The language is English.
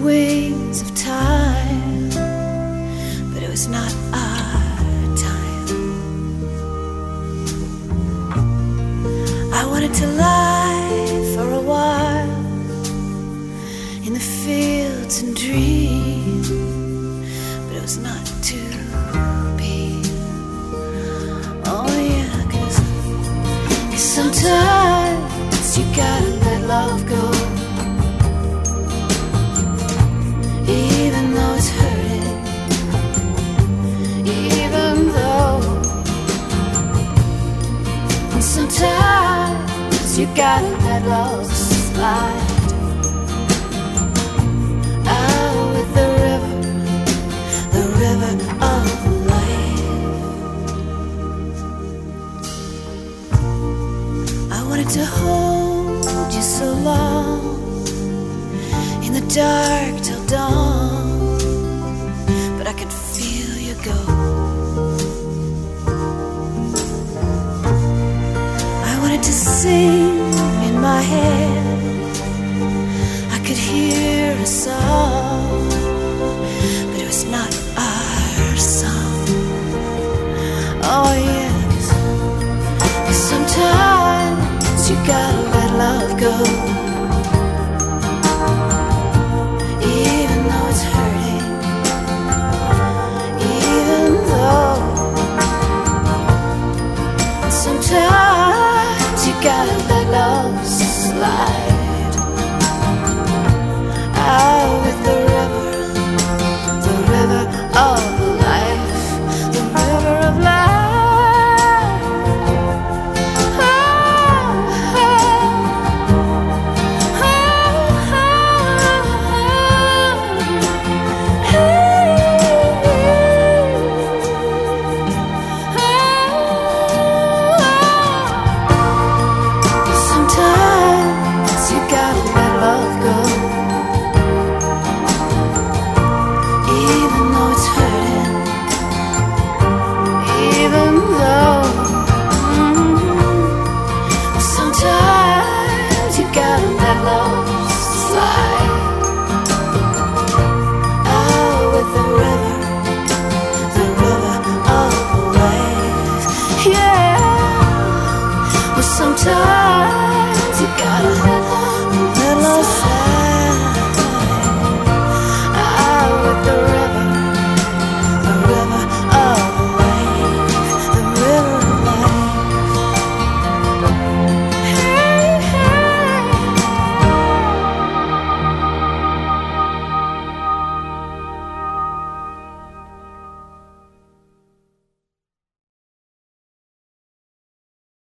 wings of time, but it was not our time. I wanted to lie for a while in the fields and dream, but it was not to be. Oh yeah, 'cause sometimes you gotta let love go, even though it's hurting, even though. And sometimes you gotta let love slide out with the river of life. I wanted to hold you so long, in the dark till dawn, but I could feel you go. I wanted to sing in my head, I could hear a song,